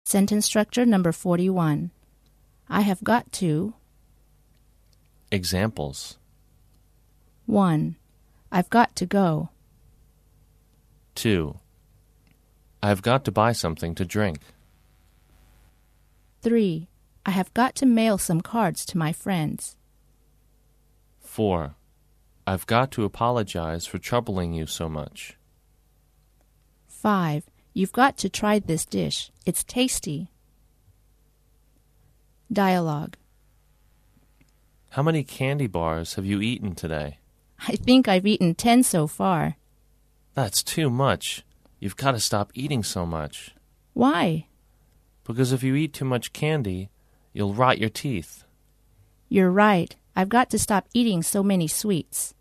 Sentence structure number 41. I have got to. Examples. 1. I've got to go. 2. I've got to buy something to drink. 3. I have got to mail some cards to my friends. 4. I've got to apologize for troubling you so much. 5. You've got to try this dish. It's tasty. Dialogue. How many candy bars have you eaten today? I think I've eaten 10 so far. That's too much. You've got to stop eating so much. Why? Because if you eat too much candy, you'll rot your teeth. You're right. I've got to stop eating so many sweets.